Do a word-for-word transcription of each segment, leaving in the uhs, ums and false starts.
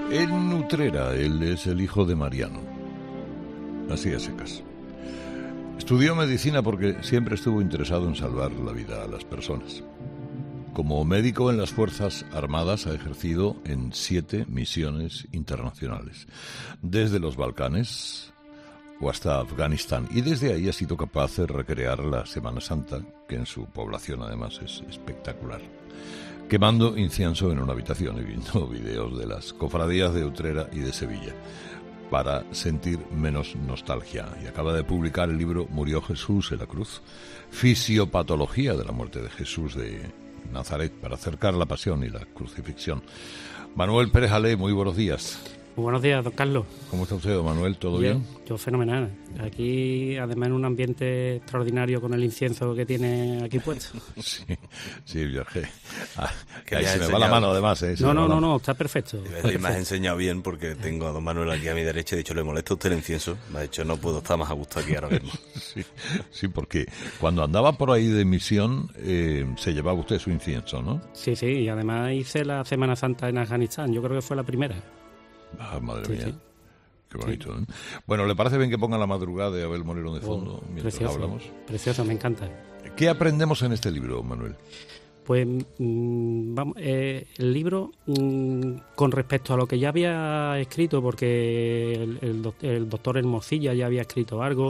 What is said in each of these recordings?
En Utrera, él es el hijo de Mariano. Así a secas. Estudió medicina porque siempre estuvo interesado en salvar la vida a las personas. Como médico en las Fuerzas Armadas ha ejercido en siete misiones internacionales, desde los Balcanes o hasta Afganistán, y desde ahí ha sido capaz de recrear la Semana Santa, que en su población además es espectacular, quemando incienso en una habitación y viendo videos de las cofradías de Utrera y de Sevilla, para sentir menos nostalgia. Y acaba de publicar el libro Murió Jesús en la cruz, fisiopatología de la muerte de Jesús de Nazaret, para acercar la pasión y la crucifixión. Manuel Pérez Alé, muy buenos días. Muy buenos días, don Carlos. ¿Cómo está usted, don Manuel? ¿Todo bien? bien? Yo fenomenal. Aquí, además, en un ambiente extraordinario con el incienso que tiene aquí puesto. Sí, sí, Jorge. Ah, que ahí se me va la mano, además. ¿eh? No, no, no, no, está perfecto. Está perfecto. Me has enseñado bien porque tengo a don Manuel aquí a mi derecha. He dicho, ¿le molesta a usted el incienso? Me ha dicho, no puedo estar más a gusto aquí ahora mismo. Sí, sí, porque cuando andaba por ahí de misión, eh, se llevaba usted su incienso, ¿no? Sí, sí, y además hice la Semana Santa en Afganistán. Yo creo que fue la primera. Ah, madre sí, mía. Sí. Qué bonito, ¿eh? Bueno, ¿le parece bien que ponga La Madrugada de Abel Moreno de fondo oh, mientras precioso, hablamos? Precioso, me encanta. ¿Qué aprendemos en este libro, Manuel? Pues mmm, vamos, eh, el libro, mmm, con respecto a lo que ya había escrito, porque el, el, doctor, el doctor Hermosilla ya había escrito algo,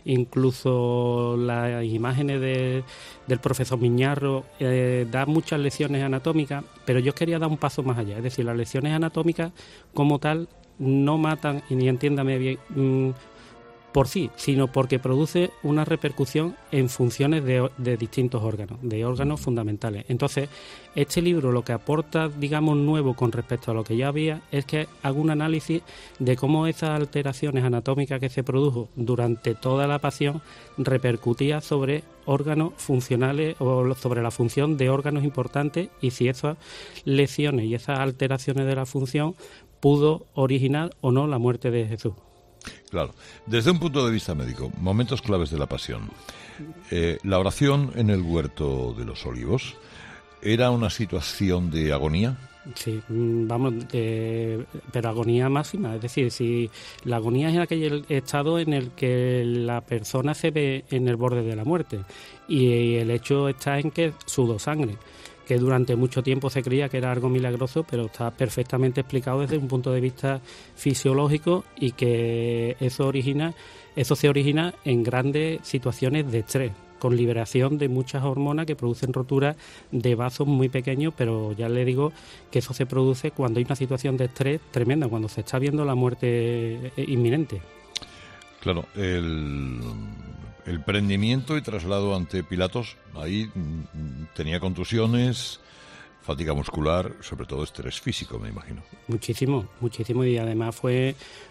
incluso las imágenes de, del profesor Miñarro eh, da muchas lecciones anatómicas, pero yo quería dar un paso más allá, es decir, las lecciones anatómicas como tal no matan, y ni entiéndame bien, mmm, por sí, sino porque produce una repercusión en funciones de, de distintos órganos, de órganos fundamentales. Entonces, este libro lo que aporta, digamos, nuevo con respecto a lo que ya había, es que hago un análisis de cómo esas alteraciones anatómicas que se produjo durante toda la pasión repercutía sobre órganos funcionales o sobre la función de órganos importantes, y si esas lesiones y esas alteraciones de la función pudo originar o no la muerte de Jesús. Claro, desde un punto de vista médico, momentos claves de la pasión. Eh, la oración en el huerto de los olivos, ¿era una situación de agonía? Sí, vamos, eh, pero agonía máxima, es decir, si la agonía es aquel estado en el que la persona se ve en el borde de la muerte, y el hecho está en que sudó sangre, que durante mucho tiempo se creía que era algo milagroso, pero está perfectamente explicado desde un punto de vista fisiológico, y que eso origina, eso se origina en grandes situaciones de estrés, con liberación de muchas hormonas que producen roturas de vasos muy pequeños, pero ya le digo que eso se produce cuando hay una situación de estrés tremenda, cuando se está viendo la muerte inminente. Claro, el, el prendimiento y traslado ante Pilatos, ahí tenía contusiones, fatiga muscular, sobre todo estrés físico, me imagino. Muchísimo, muchísimo, y además fue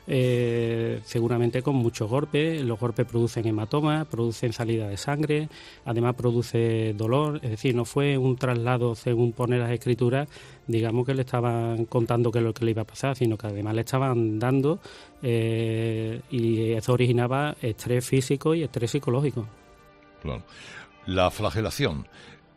eh, seguramente con muchos golpes. Los golpes producen hematomas, producen salida de sangre, además produce dolor, es decir, no fue un traslado según pone las escrituras, digamos que le estaban contando qué es lo que le iba a pasar, sino que además le estaban dando eh, y eso originaba estrés físico y estrés psicológico. Claro. La flagelación.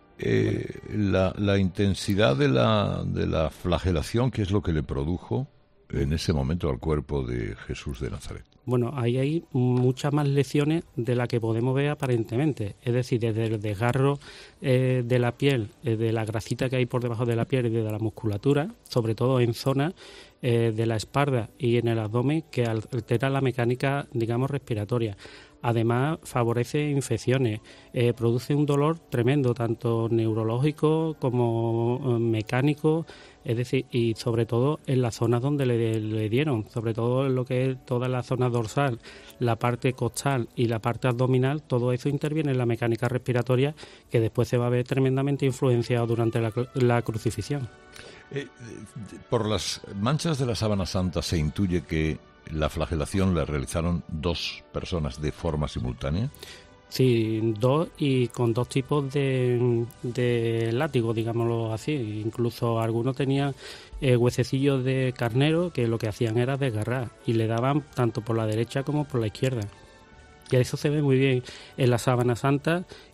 Eh, la, la intensidad de la, de la flagelación, ¿qué es lo que le produjo en ese momento al cuerpo de Jesús de Nazaret? Bueno, ahí hay muchas más lesiones de las que podemos ver aparentemente, es decir, desde el desgarro eh, de la piel, eh, de la grasita que hay por debajo de la piel y de la musculatura, sobre todo en zonas eh, de la espalda y en el abdomen, que altera la mecánica, digamos, respiratoria. Además, favorece infecciones, eh, produce un dolor tremendo, tanto neurológico como eh, mecánico, es decir, y sobre todo en las zonas donde le, le dieron, sobre todo en lo que es toda la zona dorsal, la parte costal y la parte abdominal, todo eso interviene en la mecánica respiratoria, que después se va a ver tremendamente influenciado durante la, la crucifixión. Eh, por las manchas de la sábana santa se intuye que la flagelación la realizaron dos personas de forma simultánea. Sí, dos, y con dos tipos de, de látigo, digámoslo así. Incluso algunos tenían eh, huesecillos de carnero que lo que hacían era desgarrar, y le daban tanto por la derecha como por la izquierda. Y eso se ve muy bien en la sábana santa,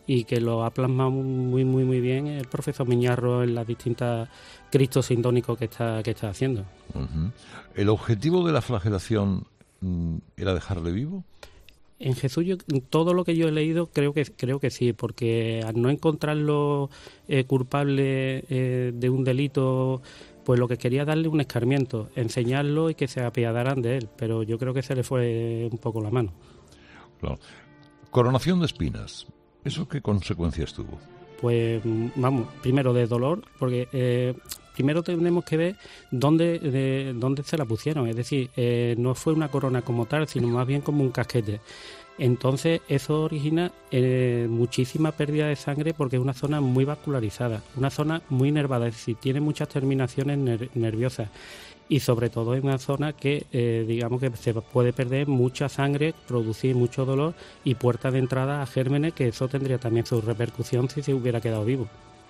y que lo ha plasmado muy, muy, muy bien el profesor Miñarro en las distintas cristos sintónicos que está, que está haciendo. Uh-huh. ¿El objetivo de la flagelación mm, era dejarle vivo? En Jesús, yo, todo lo que yo he leído creo que creo que sí, porque al no encontrarlo eh, culpable eh, de un delito, pues lo que quería darle un escarmiento, enseñarlo y que se apiadaran de él, pero yo creo que se le fue un poco la mano. Claro. Coronación de espinas, ¿eso qué consecuencias tuvo? Pues vamos, primero de dolor, porque eh, primero tenemos que ver dónde, de, dónde se la pusieron, es decir, eh, no fue una corona como tal, sino más bien como un casquete. Entonces eso origina eh, muchísima pérdida de sangre porque es una zona muy vascularizada, una zona muy nervada, es decir, tiene muchas terminaciones ner- nerviosas y sobre todo es una zona que eh, digamos que se puede perder mucha sangre, producir mucho dolor y puerta de entrada a gérmenes, que eso tendría también su repercusión si se hubiera quedado vivo.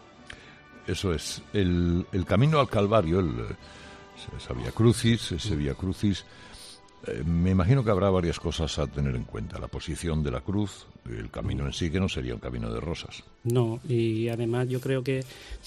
Eso es, el, el camino al Calvario, el, esa Vía Crucis, ese Vía Crucis, eh, me imagino que habrá varias cosas a tener en cuenta. La posición de la cruz, el camino en sí, que no sería un camino de rosas. No, y además yo creo que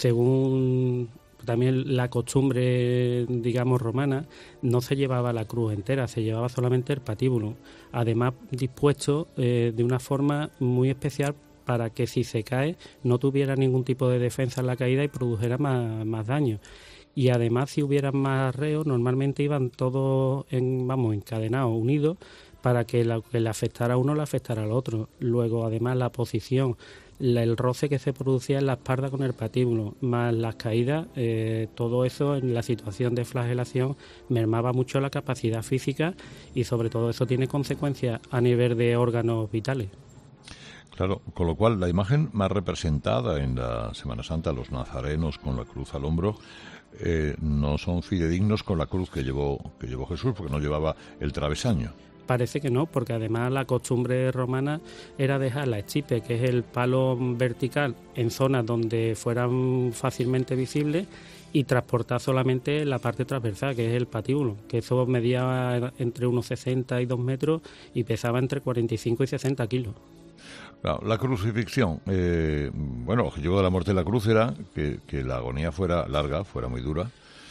según también la costumbre, digamos, romana, no se llevaba la cruz entera, se llevaba solamente el patíbulo, además dispuesto eh, de una forma muy especial para que si se cae no tuviera ningún tipo de defensa en la caída y produjera más, más daño. Y además, si hubiera más reos, normalmente iban todos en, vamos, encadenados, unidos, para que lo que le afectara a uno le afectara al otro. Luego, además, la posición, la, el roce que se producía en la espalda con el patíbulo, más las caídas, eh, todo eso en la situación de flagelación mermaba mucho la capacidad física y sobre todo eso tiene consecuencias a nivel de órganos vitales. Claro, con lo cual la imagen más representada en la Semana Santa, los nazarenos con la cruz al hombro, eh, no son fidedignos con la cruz que llevó, que llevó Jesús, porque no llevaba el travesaño. Parece que no, porque además la costumbre romana era dejar la estipe, que es el palo vertical, en zonas donde fueran fácilmente visibles y transportar solamente la parte transversal, que es el patíbulo, que eso medía entre unos sesenta y dos metros y pesaba entre cuarenta y cinco y sesenta kilos. Claro, la crucifixión, eh, bueno, el objetivo de la muerte de la cruz era que, que la agonía fuera larga, fuera muy dura,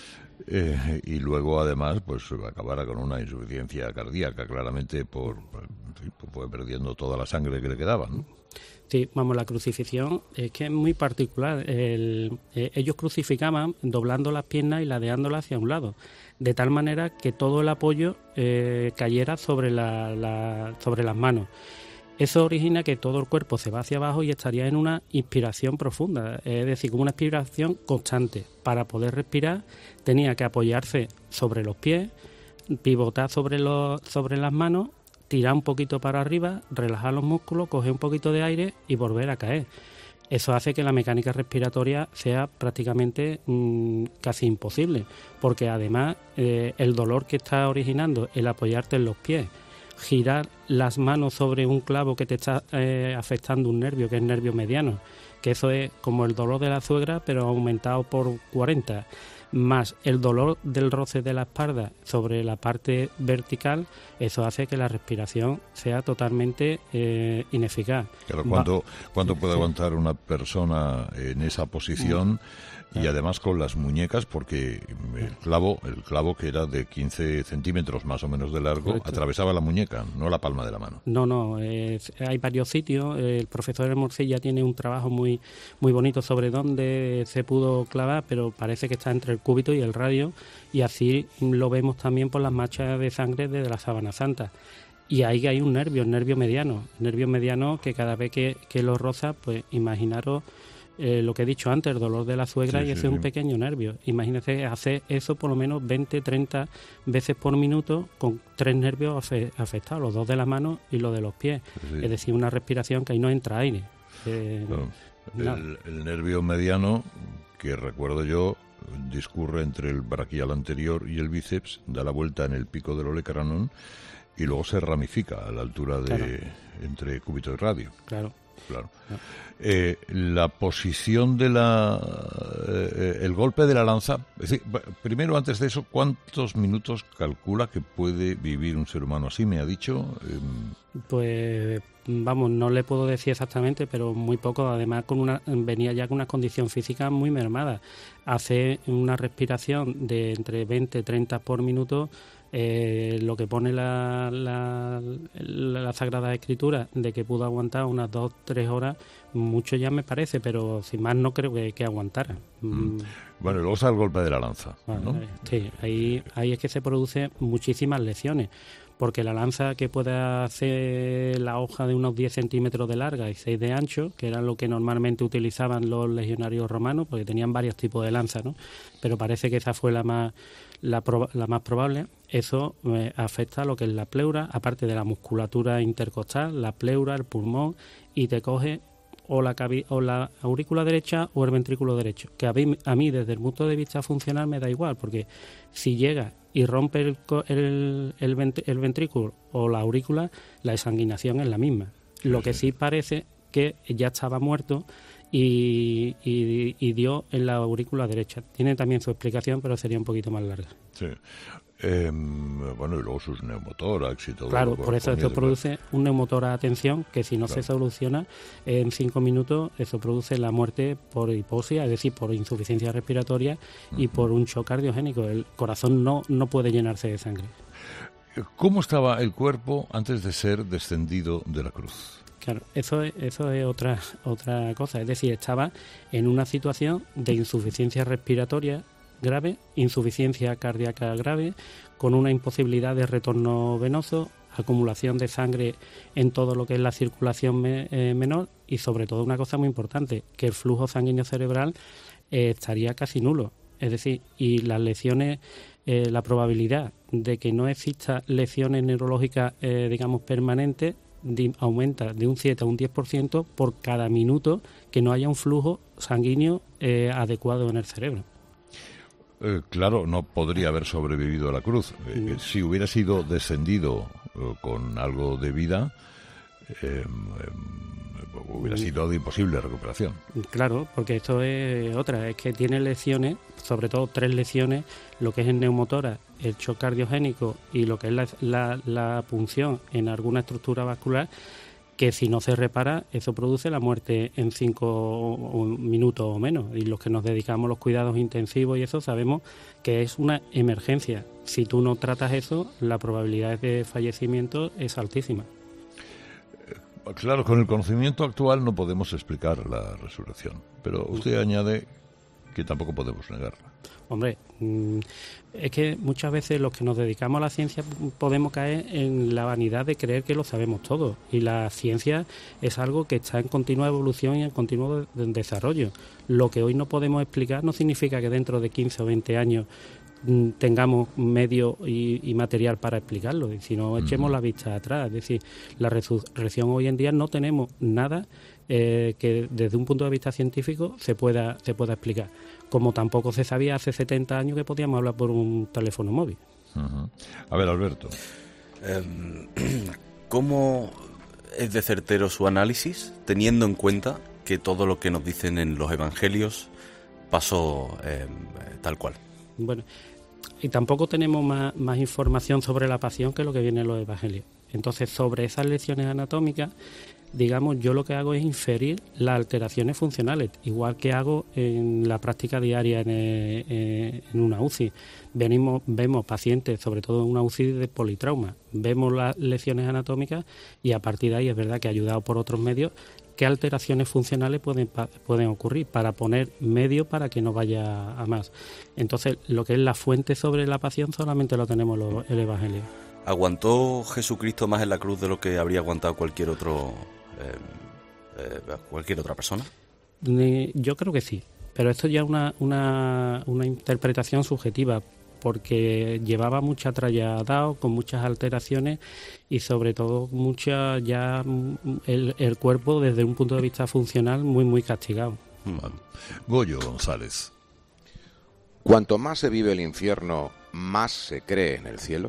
eh, y luego además pues acabara con una insuficiencia cardíaca, claramente por, sí, fue perdiendo toda la sangre que le quedaba, ¿no? Sí, vamos, la crucifixión es que es muy particular. El, eh, ellos crucificaban doblando las piernas y ladeándolas hacia un lado, de tal manera que todo el apoyo eh, cayera sobre, la, la, sobre las manos. Eso origina que todo el cuerpo se va hacia abajo y estaría en una inspiración profunda, es decir, como una inspiración constante. Para poder respirar tenía que apoyarse sobre los pies, pivotar sobre, los, sobre las manos, tirar un poquito para arriba, relajar los músculos, coger un poquito de aire y volver a caer. Eso hace que la mecánica respiratoria sea prácticamente mmm, casi imposible, porque además eh, el dolor que está originando el apoyarte en los pies, girar las manos sobre un clavo que te está eh, afectando un nervio, que es el nervio mediano, que eso es como el dolor de la suegra, pero aumentado por cuarenta, más el dolor del roce de la espalda sobre la parte vertical, eso hace que la respiración sea totalmente eh, ineficaz. Claro, ¿cuánto, ¿cuánto puede aguantar una persona en esa posición? Y además con las muñecas, porque el clavo, el clavo que era de quince centímetros más o menos de largo, correcto, atravesaba la muñeca, no la palma de la mano. No, no, eh, hay varios sitios. El profesor Morcilla tiene un trabajo muy muy bonito sobre dónde se pudo clavar, pero parece que está entre el cúbito y el radio, y así lo vemos también por las manchas de sangre de la Sábana Santa. Y ahí hay un nervio, el nervio mediano, nervio mediano que cada vez que, que lo roza, pues imaginaros Eh, lo que he dicho antes, el dolor de la suegra, sí, y ese sí, es un sí. pequeño nervio. Imagínese hacer eso por lo menos veinte, treinta veces por minuto con tres nervios afe- afectados, los dos de la mano y los de los pies. Sí. Es decir, una respiración que ahí no entra aire. Eh, claro. el, el nervio mediano, que recuerdo yo, discurre entre el braquial anterior y el bíceps, da la vuelta en el pico del olecranon y luego se ramifica a la altura de claro. entre cúbito y radio. Claro. Claro. ¿No? Eh, la posición de la... Eh, el golpe de la lanza... Es decir, primero, antes de eso, ¿cuántos minutos calcula que puede vivir un ser humano así? Me ha dicho... Eh... Pues... Vamos, no le puedo decir exactamente, pero muy poco. Además, con una venía ya con una condición física muy mermada. Hace una respiración de entre veinte y treinta por minuto, eh, lo que pone la, la, la, la Sagrada Escritura de que pudo aguantar unas dos, tres horas, mucho ya me parece, pero sin más no creo que, que aguantara. Mm. Bueno, y luego está el golpe de la lanza, ¿no? Vale, sí, ahí, ahí es que se producen muchísimas lesiones. Porque la lanza, que puede hacer la hoja de unos diez centímetros de larga y seis de ancho, que era lo que normalmente utilizaban los legionarios romanos, porque tenían varios tipos de lanza, ¿no? Pero parece que esa fue la más la, proba, la más probable. Eso eh, afecta a lo que es la pleura, aparte de la musculatura intercostal, la pleura, el pulmón, y te coge o la, cavi, o la aurícula derecha o el ventrículo derecho, que a mí, a mí desde el punto de vista funcional me da igual, porque si llega y rompe el, el, el, vent, el ventrículo o la aurícula, la desanguinación es la misma. Lo que sí parece que ya estaba muerto y, y, y dio en la aurícula derecha. Tiene también su explicación, pero sería un poquito más larga. Sí. Eh, bueno, y luego sus neumotórax y todo. Claro, por eso esto produce un neumotórax a tensión que si no claro. se soluciona en cinco minutos, eso produce la muerte por hipoxia, es decir, por insuficiencia respiratoria uh-huh. y por un shock cardiogénico. El corazón no, no puede llenarse de sangre. ¿Cómo estaba el cuerpo antes de ser descendido de la cruz? Claro, eso es, eso es otra, otra cosa. Es decir, estaba en una situación de insuficiencia respiratoria grave, insuficiencia cardíaca grave, con una imposibilidad de retorno venoso, acumulación de sangre en todo lo que es la circulación me, eh, menor y sobre todo una cosa muy importante, que el flujo sanguíneo cerebral eh, estaría casi nulo. Es decir, y las lesiones, eh, la probabilidad de que no exista lesiones neurológicas, eh, digamos, permanentes, de, aumenta de un siete a un diez por ciento por cada minuto que no haya un flujo sanguíneo eh, adecuado en el cerebro. Eh, claro, no podría haber sobrevivido a la cruz. Eh, si hubiera sido descendido eh, con algo de vida, eh, eh, hubiera sido de imposible recuperación. Claro, porque esto es otra, es que tiene lesiones, sobre todo tres lesiones, lo que es el neumotórax, el shock cardiogénico y lo que es la, la, la punción en alguna estructura vascular, que si no se repara, eso produce la muerte en cinco minutos o menos. Y los que nos dedicamos a los cuidados intensivos y eso sabemos que es una emergencia. Si tú no tratas eso, la probabilidad de fallecimiento es altísima. Claro, con el conocimiento actual no podemos explicar la resurrección, pero usted añade que tampoco podemos negarla. Hombre, es que muchas veces los que nos dedicamos a la ciencia podemos caer en la vanidad de creer que lo sabemos todo, y la ciencia es algo que está en continua evolución y en continuo desarrollo. Lo que hoy no podemos explicar no significa que dentro de quince o veinte años tengamos medios y, y material para explicarlo, y si no echemos la vista atrás. Es decir, la resurrección hoy en día no tenemos nada eh, que desde un punto de vista científico se pueda, se pueda explicar, como tampoco se sabía hace setenta años que podíamos hablar por un teléfono móvil. Uh-huh. A ver, Alberto. Eh, ¿Cómo es de certero su análisis, teniendo en cuenta que todo lo que nos dicen en los evangelios pasó eh, tal cual? Bueno, y tampoco tenemos más, más información sobre la pasión que lo que viene en los evangelios. Entonces, sobre esas lesiones anatómicas, digamos, yo lo que hago es inferir las alteraciones funcionales, igual que hago en la práctica diaria en, eh, en una U C I. Venimos, vemos pacientes, sobre todo en una U C I de politrauma, vemos las lesiones anatómicas y a partir de ahí es verdad que ayudado por otros medios, qué alteraciones funcionales pueden, pueden ocurrir para poner medio para que no vaya a más. Entonces, lo que es la fuente sobre la pasión solamente lo tenemos en el Evangelio. ¿Aguantó Jesucristo más en la cruz de lo que habría aguantado cualquier otro eh, eh, cualquier otra persona? Yo creo que sí, pero esto ya es una, una, una interpretación subjetiva, porque llevaba mucha tralla dado, con muchas alteraciones y sobre todo mucha ya el, el cuerpo desde un punto de vista funcional muy muy castigado. Bueno. Goyo González. Cuanto más se vive el infierno, más se cree en el cielo.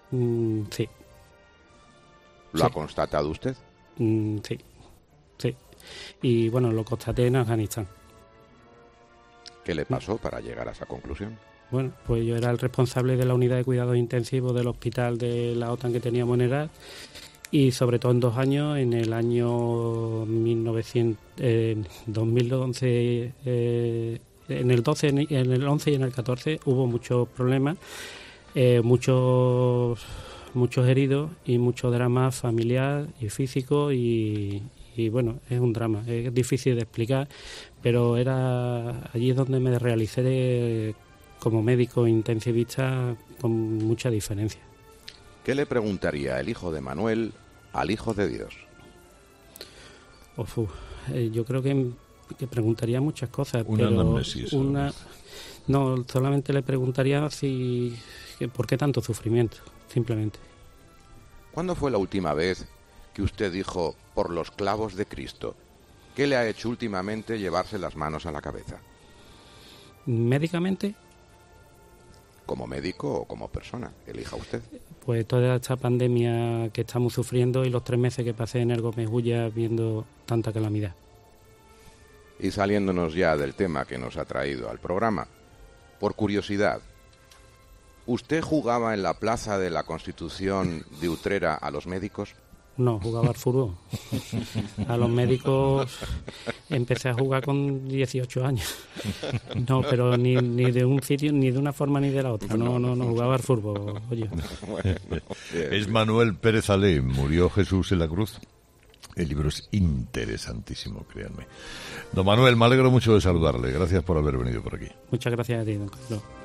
Mm, sí. ¿Lo sí. ha constatado usted? Mm, sí. Sí, y bueno, lo constaté en Afganistán. ¿Qué le pasó para llegar a esa conclusión? Bueno, pues yo era el responsable de la unidad de cuidados intensivos del hospital de la OTAN que teníamos en Herat, y sobre todo en dos años, en el año mil novecientos, eh, dos mil once, eh, en el doce, en el once y en el catorce hubo muchos problemas, eh, muchos muchos heridos y mucho drama familiar y físico y, y bueno, es un drama, es difícil de explicar, pero era allí donde me realicé como médico intensivista con mucha diferencia. ¿Qué le preguntaría el hijo de Manuel al Hijo de Dios? Uf, eh, yo creo que, que preguntaría muchas cosas. Una pero anamnesis. Una, no, solamente le preguntaría si que, por qué tanto sufrimiento, simplemente. ¿Cuándo fue la última vez que usted dijo, por los clavos de Cristo? ¿Qué le ha hecho últimamente llevarse las manos a la cabeza? Médicamente, Como médico o como persona, elija usted. pues toda esta pandemia que estamos sufriendo y los tres meses que pasé en el Gómez Ulla viendo tanta calamidad. Y saliéndonos ya del tema que nos ha traído al programa, por curiosidad, ¿usted jugaba en la plaza de la Constitución de Utrera a los médicos? No, jugaba al fútbol. A los médicos empecé a jugar con dieciocho años. No, pero ni, ni de un sitio, ni de una forma ni de la otra. No, no, no, jugaba al fútbol. Oye. Bueno, bien. Es Manuel Pérez Alé, Murió Jesús en la cruz. El libro es interesantísimo, créanme. Don Manuel, me alegro mucho de saludarle. Gracias por haber venido por aquí. Muchas gracias a ti, don Carlos.